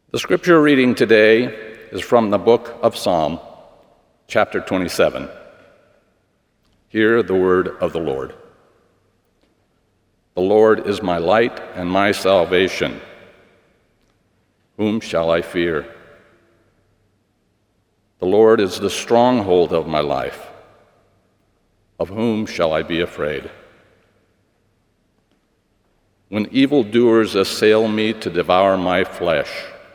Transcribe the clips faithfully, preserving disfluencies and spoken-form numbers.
The scripture reading today is from the book of Psalm, chapter twenty-seven. Hear the word of the Lord. The Lord is my light and my salvation. Whom shall I fear? The Lord is the stronghold of my life. Of whom shall I be afraid? When evildoers assail me to devour my flesh,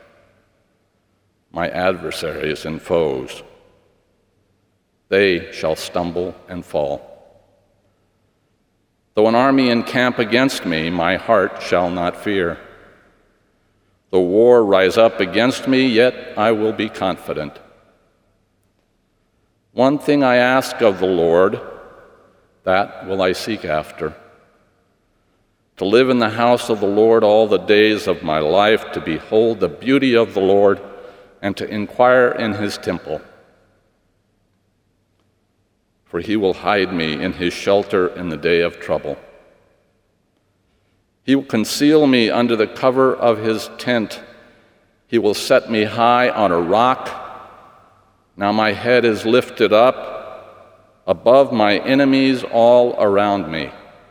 my adversaries and foes, they shall stumble and fall. Though an army encamp against me, my heart shall not fear. Though war rise up against me, yet I will be confident. One thing I ask of the Lord, that will I seek after, to live in the house of the Lord all the days of my life, to behold the beauty of the Lord, and to inquire in his temple. For he will hide me in his shelter in the day of trouble. He will conceal me under the cover of his tent. He will set me high on a rock. Now my head is lifted up above my enemies all around me.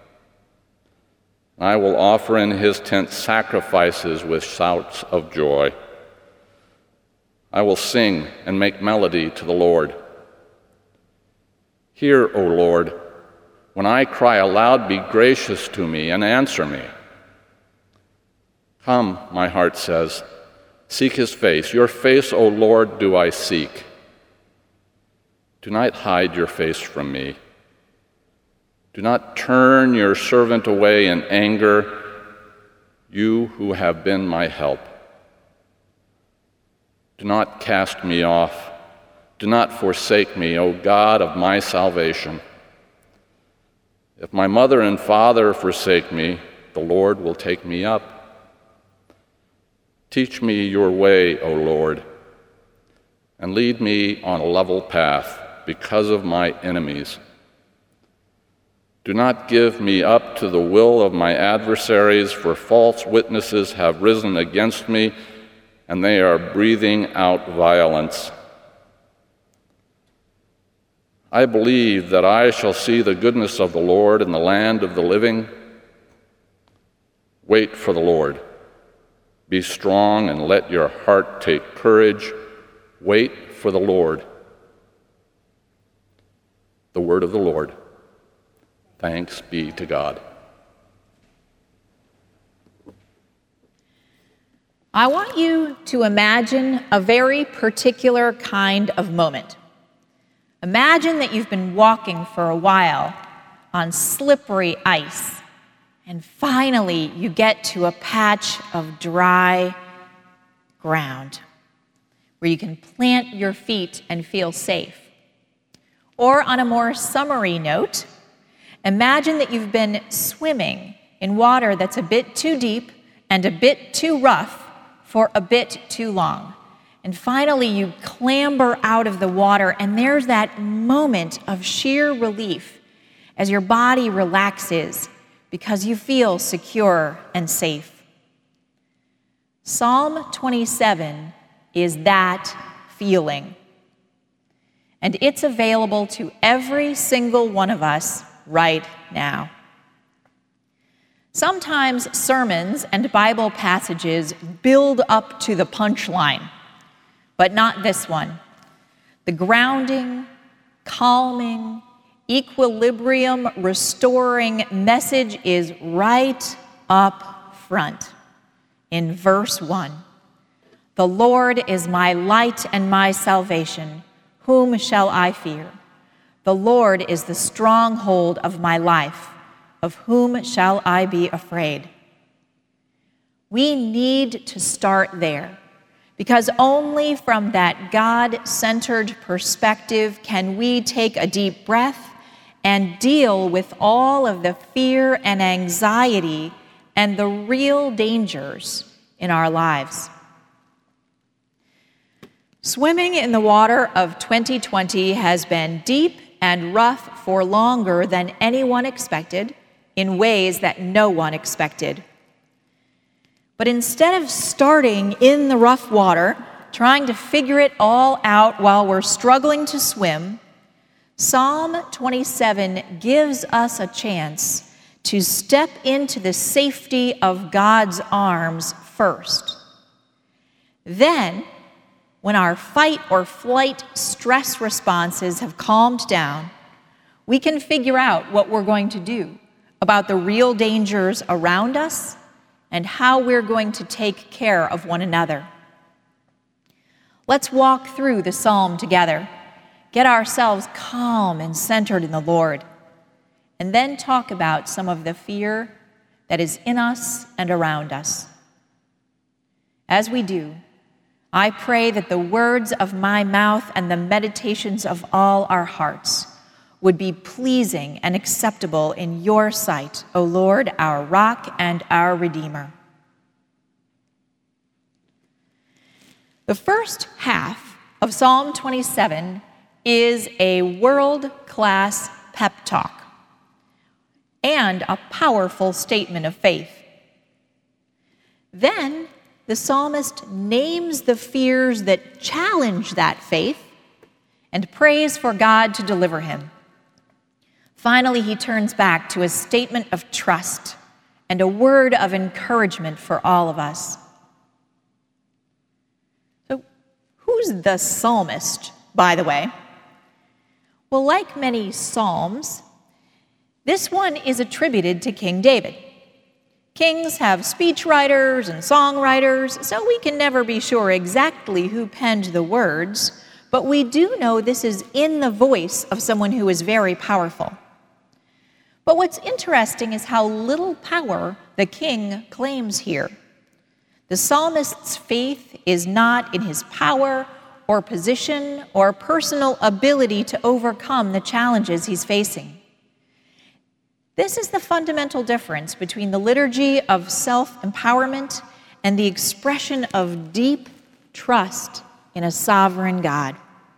I will offer in his tent sacrifices with shouts of joy. I will sing and make melody to the Lord. Hear, O Lord, when I cry aloud, be gracious to me and answer me. Come, my heart says, seek his face. Your face, O Lord, do I seek. Do not hide your face from me. Do not turn your servant away in anger, you who have been my help. Do not cast me off. Do not forsake me, O God of my salvation. If my mother and father forsake me, the Lord will take me up. Teach me your way, O Lord, and lead me on a level path because of my enemies. Do not give me up to the will of my adversaries, for false witnesses have risen against me, and they are breathing out violence. I believe that I shall see the goodness of the Lord in the land of the living. Wait for the Lord. Be strong and let your heart take courage. Wait for the Lord. The word of the Lord. Thanks be to God. I want you to imagine a very particular kind of moment. Imagine that you've been walking for a while on slippery ice, and finally you get to a patch of dry ground where you can plant your feet and feel safe. Or on a more summery note, imagine that you've been swimming in water that's a bit too deep and a bit too rough for a bit too long. And finally, you clamber out of the water, and there's that moment of sheer relief as your body relaxes because you feel secure and safe. Psalm twenty-seven is that feeling. And it's available to every single one of us right now. Sometimes sermons and Bible passages build up to the punchline, but not this one. The grounding, calming, equilibrium restoring message is right up front in verse one. The Lord is my light and my salvation. Whom shall I fear? The Lord is the stronghold of my life. Of whom shall I be afraid? We need to start there, because only from that God-centered perspective can we take a deep breath and deal with all of the fear and anxiety and the real dangers in our lives. Swimming in the water of twenty twenty has been deep and rough for longer than anyone expected, in ways that no one expected. But instead of starting in the rough water, trying to figure it all out while we're struggling to swim, Psalm twenty-seven gives us a chance to step into the safety of God's arms first. Then, when our fight or flight stress responses have calmed down, we can figure out what we're going to do about the real dangers around us and how we're going to take care of one another. Let's walk through the psalm together, get ourselves calm and centered in the Lord, and then talk about some of the fear that is in us and around us. As we do, I pray that the words of my mouth and the meditations of all our hearts would be pleasing and acceptable in your sight, O Lord, our rock and our Redeemer. The first half of Psalm twenty-seven is a world-class pep talk and a powerful statement of faith. Then the psalmist names the fears that challenge that faith and prays for God to deliver him. Finally, he turns back to a statement of trust and a word of encouragement for all of us. So, who's the psalmist, by the way? Well, like many psalms, this one is attributed to King David. Kings have speechwriters and songwriters, so we can never be sure exactly who penned the words, but we do know this is in the voice of someone who is very powerful. But what's interesting is how little power the king claims here. The psalmist's faith is not in his power or position or personal ability to overcome the challenges he's facing. This is the fundamental difference between the liturgy of self-empowerment and the expression of deep trust in a sovereign God.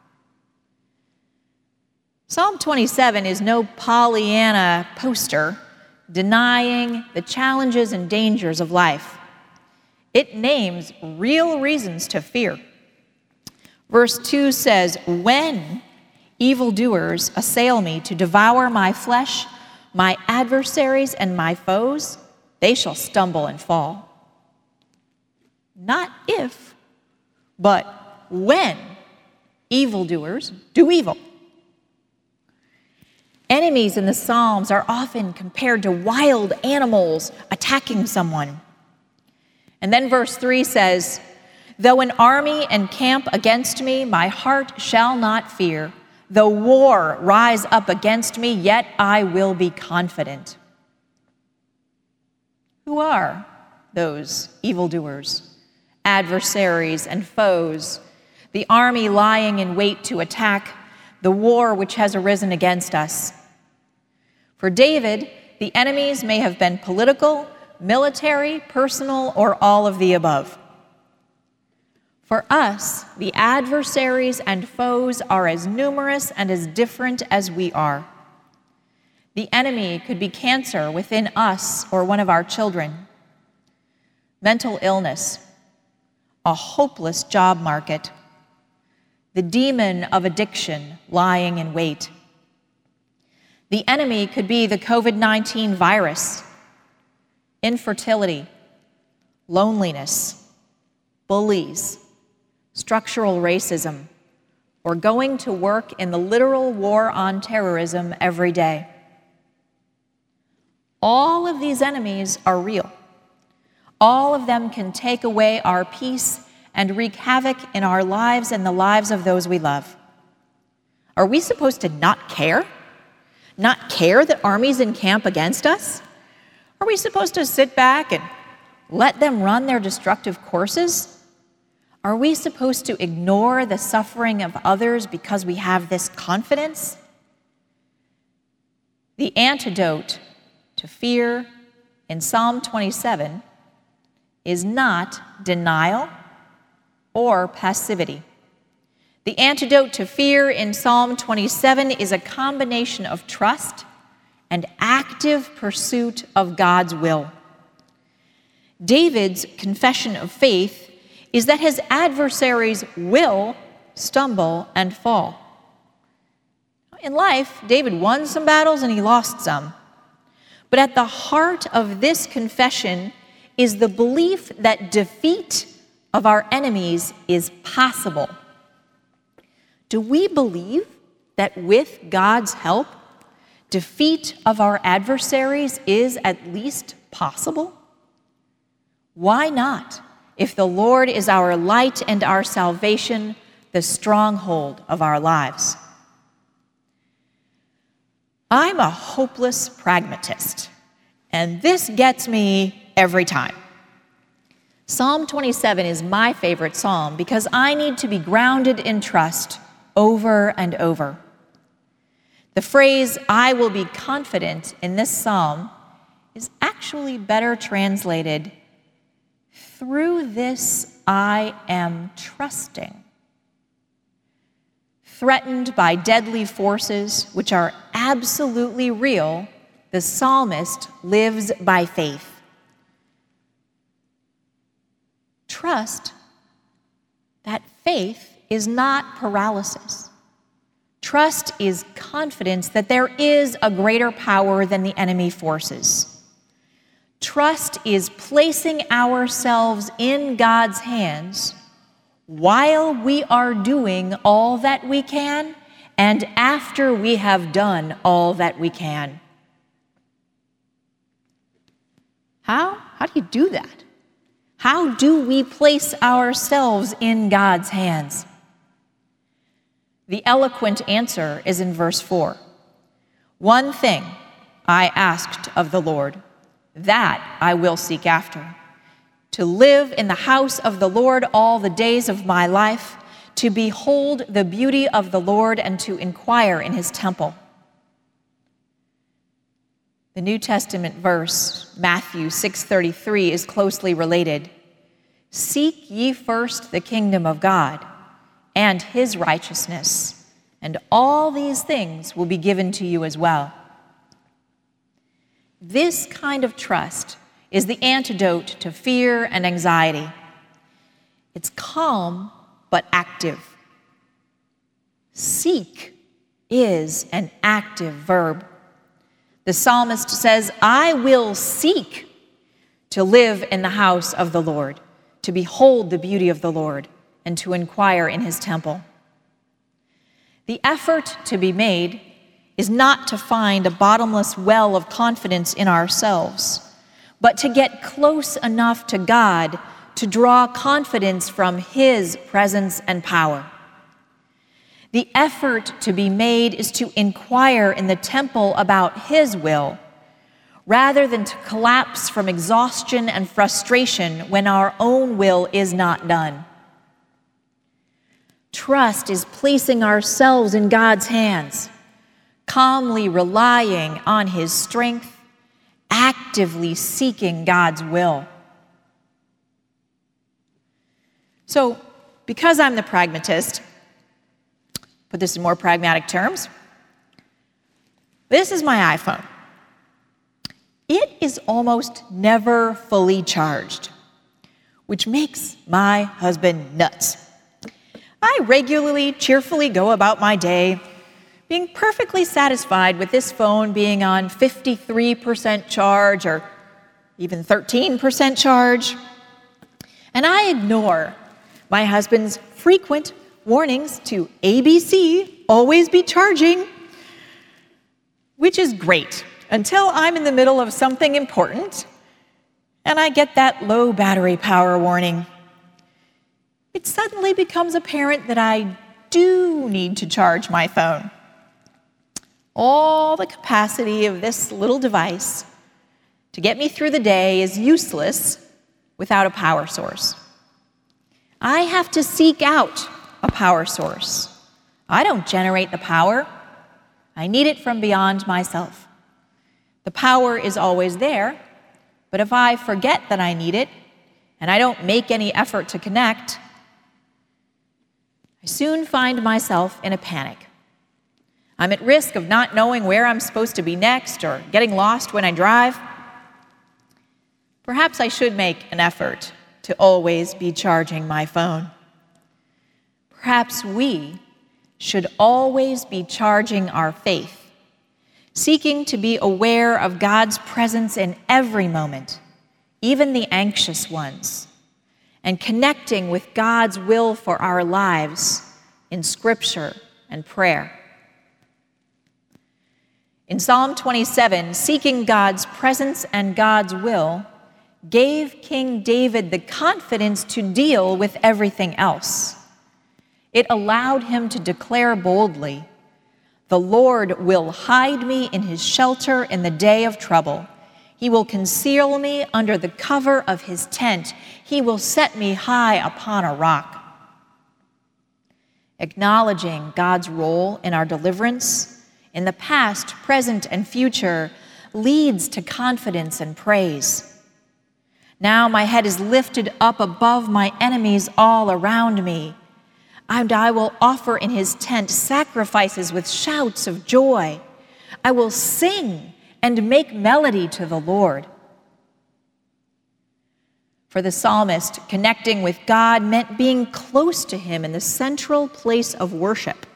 Psalm twenty-seven is no Pollyanna poster denying the challenges and dangers of life. It names real reasons to fear. Verse two says, "When evildoers assail me to devour my flesh, my adversaries and my foes, they shall stumble and fall." Not if, but when evildoers do evil. Enemies in the Psalms are often compared to wild animals attacking someone. And then verse three says, "Though an army encamp against me, my heart shall not fear. Though war rise up against me, yet I will be confident." Who are those evildoers, adversaries, and foes, the army lying in wait to attack the war which has arisen against us? For David, the enemies may have been political, military, personal, or all of the above. For us, the adversaries and foes are as numerous and as different as we are. The enemy could be cancer within us or one of our children, mental illness, a hopeless job market, the demon of addiction lying in wait. The enemy could be the covid nineteen virus, infertility, loneliness, bullies, structural racism, or going to work in the literal war on terrorism every day. All of these enemies are real. All of them can take away our peace and wreak havoc in our lives and the lives of those we love. Are we supposed to not care? Not care that armies encamp against us? Are we supposed to sit back and let them run their destructive courses? Are we supposed to ignore the suffering of others because we have this confidence? The antidote to fear in Psalm twenty-seven is not denial or passivity. The antidote to fear in Psalm twenty-seven is a combination of trust and active pursuit of God's will. David's confession of faith is that his adversaries will stumble and fall. In life, David won some battles and he lost some. But at the heart of this confession is the belief that defeat of our enemies is possible. Do we believe that with God's help, defeat of our adversaries is at least possible? Why not, if the Lord is our light and our salvation, the stronghold of our lives? I'm a hopeless pragmatist, and this gets me every time. Psalm twenty-seven is my favorite psalm because I need to be grounded in trust over and over. The phrase, "I will be confident," in this psalm is actually better translated, "Through this I am trusting." Threatened by deadly forces which are absolutely real, the psalmist lives by faith. Trust that faith is not paralysis. Trust is confidence that there is a greater power than the enemy forces. Trust is placing ourselves in God's hands while we are doing all that we can and after we have done all that we can. How? How do you do that? How do we place ourselves in God's hands? The eloquent answer is in verse four. "One thing I asked of the Lord, that I will seek after, to live in the house of the Lord all the days of my life, to behold the beauty of the Lord and to inquire in his temple." The New Testament verse, Matthew six thirty-three, is closely related. "Seek ye first the kingdom of God and his righteousness, and all these things will be given to you as well." This kind of trust is the antidote to fear and anxiety. It's calm but active. Seek is an active verb. The psalmist says, "I will seek to live in the house of the Lord, to behold the beauty of the Lord, and to inquire in his temple." The effort to be made is not to find a bottomless well of confidence in ourselves, but to get close enough to God to draw confidence from his presence and power. The effort to be made is to inquire in the temple about his will, rather than to collapse from exhaustion and frustration when our own will is not done. Trust is placing ourselves in God's hands, calmly relying on his strength, actively seeking God's will. So, because I'm the pragmatist, put this in more pragmatic terms, this is my iPhone. It is almost never fully charged, which makes my husband nuts. I regularly, cheerfully go about my day, being perfectly satisfied with this phone being on fifty-three percent charge or even thirteen percent charge. And I ignore my husband's frequent warnings to A B C, always be charging, which is great until I'm in the middle of something important and I get that low battery power warning. It suddenly becomes apparent that I do need to charge my phone. All the capacity of this little device to get me through the day is useless without a power source. I have to seek out a power source. I don't generate the power. I need it from beyond myself. The power is always there, but if I forget that I need it and I don't make any effort to connect, I soon find myself in a panic. I'm at risk of not knowing where I'm supposed to be next or getting lost when I drive. Perhaps I should make an effort to always be charging my phone. Perhaps we should always be charging our faith, seeking to be aware of God's presence in every moment, even the anxious ones, and connecting with God's will for our lives in Scripture and prayer. In Psalm twenty-seven, seeking God's presence and God's will gave King David the confidence to deal with everything else. It allowed him to declare boldly, "The Lord will hide me in his shelter in the day of trouble. He will conceal me under the cover of his tent. He will set me high upon a rock." Acknowledging God's role in our deliverance, in the past, present, and future, leads to confidence and praise. Now my head is lifted up above my enemies all around me, and I will offer in his tent sacrifices with shouts of joy. I will sing and make melody to the Lord. For the psalmist, connecting with God meant being close to him in the central place of worship.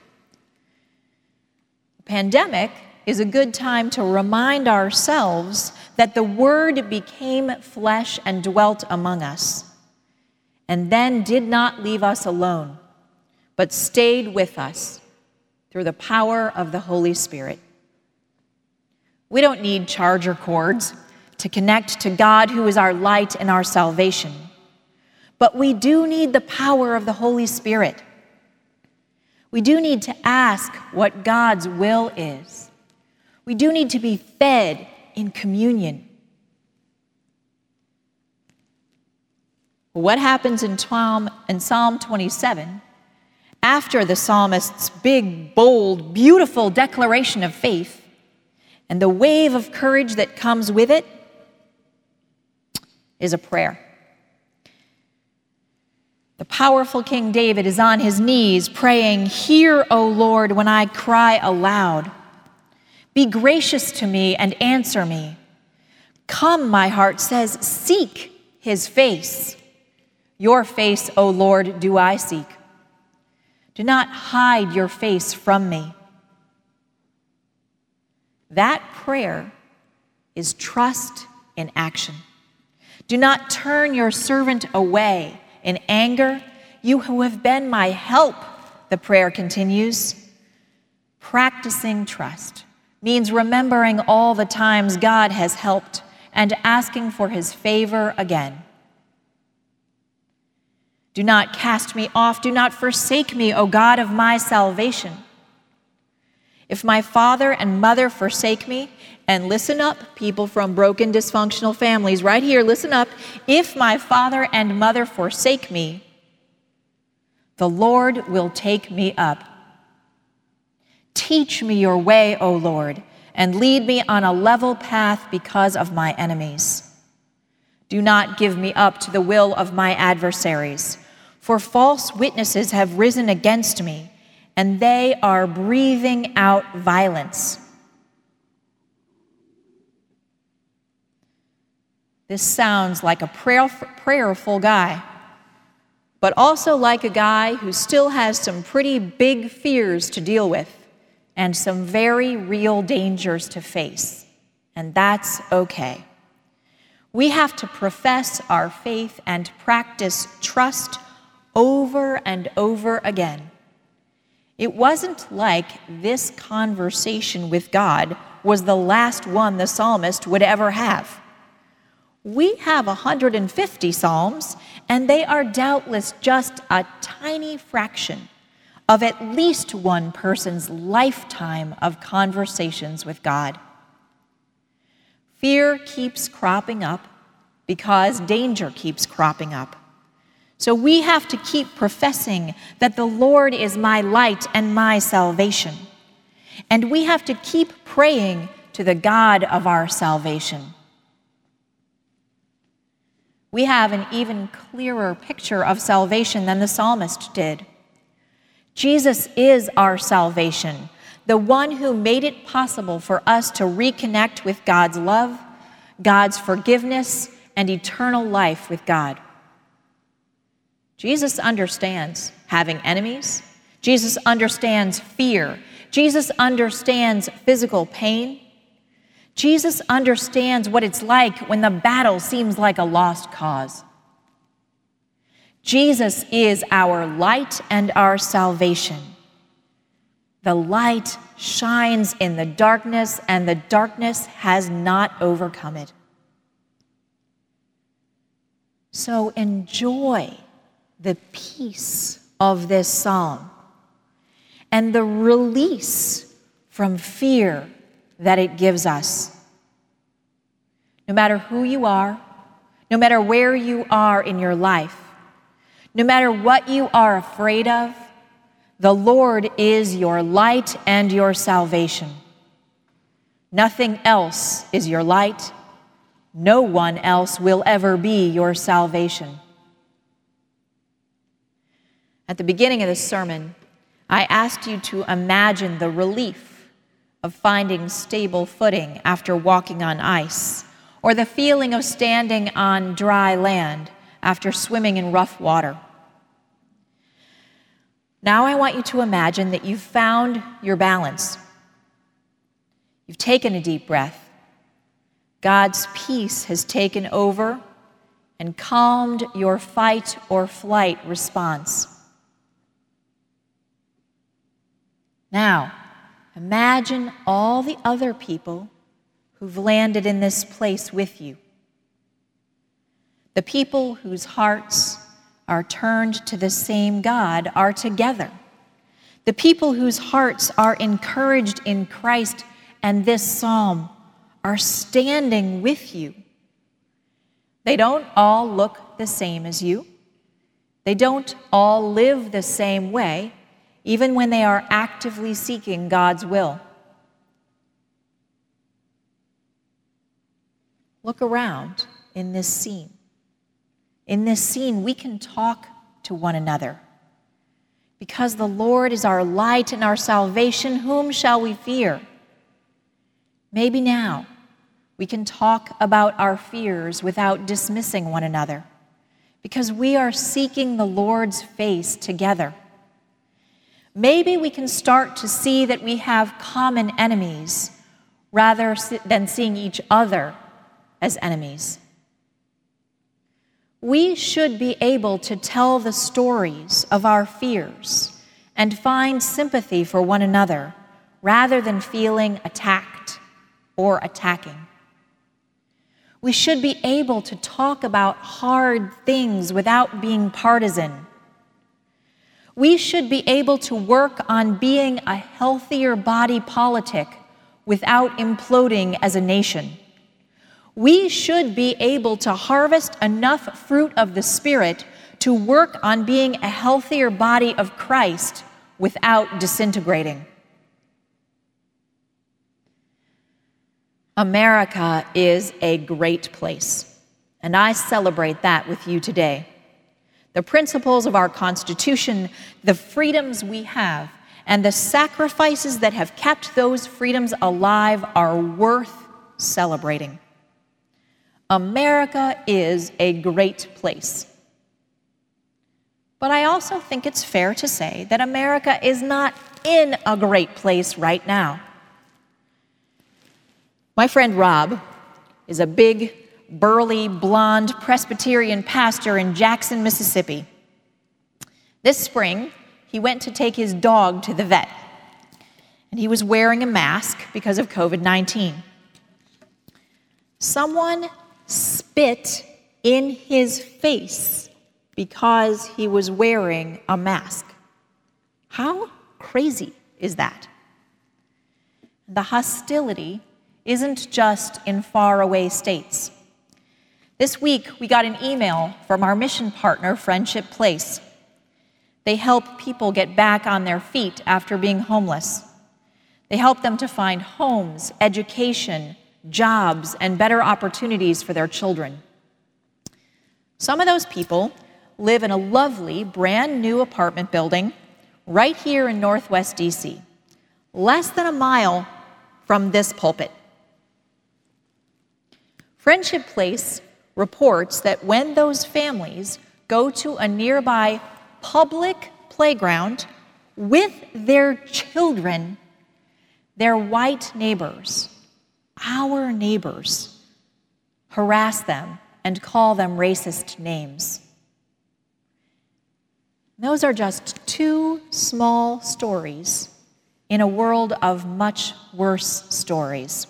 The pandemic is a good time to remind ourselves that the Word became flesh and dwelt among us, and then did not leave us alone, but stayed with us through the power of the Holy Spirit. We don't need charger cords to connect to God, who is our light and our salvation, but we do need the power of the Holy Spirit. We do need to ask what God's will is. We do need to be fed in communion. What happens in Psalm, in Psalm twenty-seven, after the psalmist's big, bold, beautiful declaration of faith and the wave of courage that comes with it, is a prayer. The powerful King David is on his knees praying, "Hear, O Lord, when I cry aloud. Be gracious to me and answer me. Come," my heart says, "seek his face. Your face, O Lord, do I seek. Do not hide your face from me." That prayer is trust in action. Do not turn your servant away in anger. You who have been my help, the prayer continues. Practicing trust means remembering all the times God has helped and asking for his favor again. Do not cast me off. Do not forsake me, O God of my salvation. If my father and mother forsake me, and listen up, people from broken, dysfunctional families, right here, listen up. If my father and mother forsake me, the Lord will take me up. Teach me your way, O Lord, and lead me on a level path because of my enemies. Do not give me up to the will of my adversaries, for false witnesses have risen against me, and they are breathing out violence. This sounds like a prayer, prayerful guy, but also like a guy who still has some pretty big fears to deal with and some very real dangers to face, and that's okay. We have to profess our faith and practice trust over and over again. It wasn't like this conversation with God was the last one the psalmist would ever have. We have one hundred fifty psalms, and they are doubtless just a tiny fraction of at least one person's lifetime of conversations with God. Fear keeps cropping up because danger keeps cropping up. So we have to keep professing that the Lord is my light and my salvation. And we have to keep praying to the God of our salvation. We have an even clearer picture of salvation than the psalmist did. Jesus is our salvation, the one who made it possible for us to reconnect with God's love, God's forgiveness, and eternal life with God. Jesus understands having enemies. Jesus understands fear. Jesus understands physical pain. Jesus understands what it's like when the battle seems like a lost cause. Jesus is our light and our salvation. The light shines in the darkness, and the darkness has not overcome it. So enjoy the peace of this psalm and the release from fear that it gives us. No matter who you are, no matter where you are in your life, no matter what you are afraid of, the Lord is your light and your salvation. Nothing else is your light. No one else will ever be your salvation. At the beginning of this sermon, I asked you to imagine the relief of finding stable footing after walking on ice, or the feeling of standing on dry land after swimming in rough water. Now I want you to imagine that you've found your balance. You've taken a deep breath. God's peace has taken over and calmed your fight or flight response. Now, imagine all the other people who've landed in this place with you. The people whose hearts are turned to the same God are together. The people whose hearts are encouraged in Christ and this psalm are standing with you. They don't all look the same as you. They don't all live the same way, even when they are actively seeking God's will. Look around in this scene. In this scene, we can talk to one another. Because the Lord is our light and our salvation, whom shall we fear? Maybe now we can talk about our fears without dismissing one another, because we are seeking the Lord's face together. Maybe we can start to see that we have common enemies rather than seeing each other as enemies. We should be able to tell the stories of our fears and find sympathy for one another rather than feeling attacked or attacking. We should be able to talk about hard things without being partisan. We should be able to work on being a healthier body politic without imploding as a nation. We should be able to harvest enough fruit of the Spirit to work on being a healthier body of Christ without disintegrating. America is a great place, and I celebrate that with you today. The principles of our Constitution, the freedoms we have, and the sacrifices that have kept those freedoms alive are worth celebrating. America is a great place. But I also think it's fair to say that America is not in a great place right now. My friend Rob is a big, burly, blonde Presbyterian pastor in Jackson, Mississippi. This spring, he went to take his dog to the vet, and he was wearing a mask because of covid nineteen. Someone spit in his face because he was wearing a mask. How crazy is that? The hostility isn't just in faraway states. This week, we got an email from our mission partner, Friendship Place. They help people get back on their feet after being homeless. They help them to find homes, education, jobs, and better opportunities for their children. Some of those people live in a lovely, brand new apartment building right here in Northwest D C, less than a mile from this pulpit. Friendship Place reports that when those families go to a nearby public playground with their children, their white neighbors, our neighbors, harass them and call them racist names. Those are just two small stories in a world of much worse stories.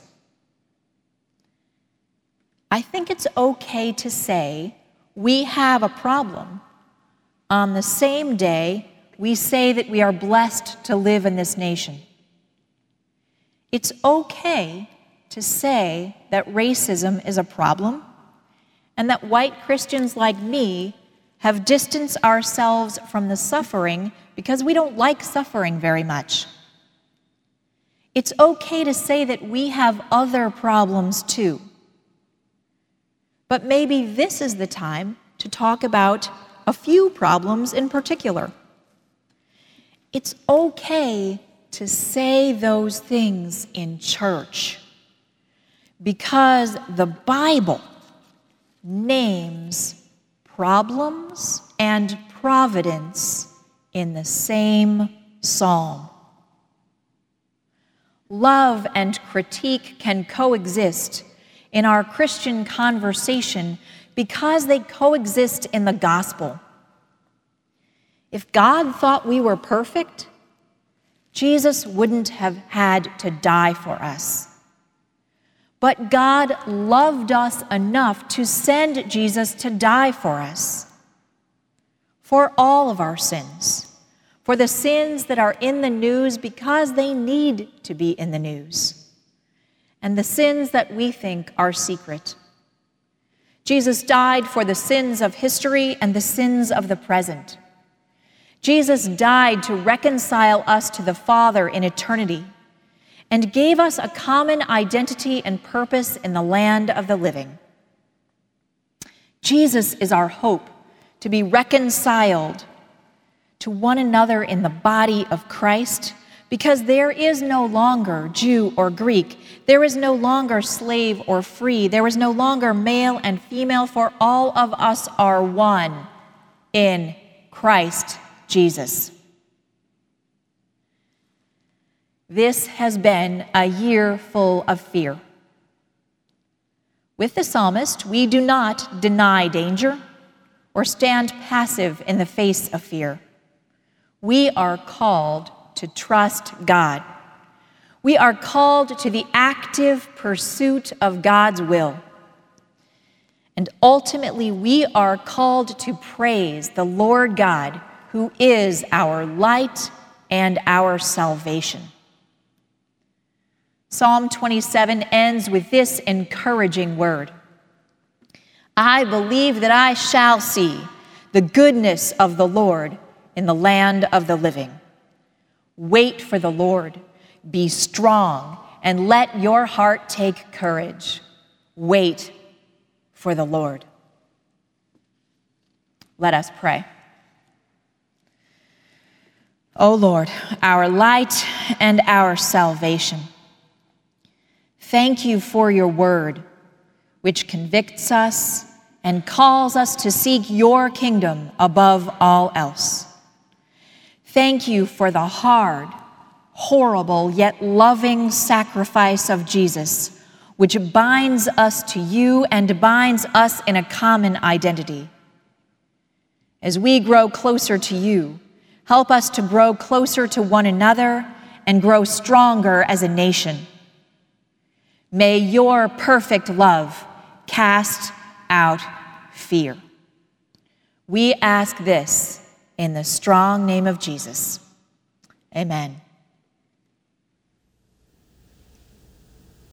I think it's okay to say we have a problem on the same day we say that we are blessed to live in this nation. It's okay to say that racism is a problem and that white Christians like me have distanced ourselves from the suffering because we don't like suffering very much. It's okay to say that we have other problems too. But maybe this is the time to talk about a few problems in particular. It's okay to say those things in church because the Bible names problems and providence in the same psalm. Love and critique can coexist in our Christian conversation because they coexist in the gospel. If God thought we were perfect, Jesus wouldn't have had to die for us. But God loved us enough to send Jesus to die for us, for all of our sins, for the sins that are in the news because they need to be in the news, and the sins that we think are secret. Jesus died for the sins of history and the sins of the present. Jesus died to reconcile us to the Father in eternity and gave us a common identity and purpose in the land of the living. Jesus is our hope to be reconciled to one another in the body of Christ, because there is no longer Jew or Greek, there is no longer slave or free, there is no longer male and female, for all of us are one in Christ Jesus. This has been a year full of fear. With the psalmist, we do not deny danger or stand passive in the face of fear. We are called to trust God. We are called to the active pursuit of God's will. And ultimately, we are called to praise the Lord God, who is our light and our salvation. Psalm twenty-seven ends with this encouraging word: I believe that I shall see the goodness of the Lord in the land of the living. Wait for the Lord, be strong, and let your heart take courage. Wait for the Lord. Let us pray. O Lord, our light and our salvation, thank you for your word, which convicts us and calls us to seek your kingdom above all else. Thank you for the hard, horrible, yet loving sacrifice of Jesus, which binds us to you and binds us in a common identity. As we grow closer to you, help us to grow closer to one another and grow stronger as a nation. May your perfect love cast out fear. We ask this in the strong name of Jesus. Amen.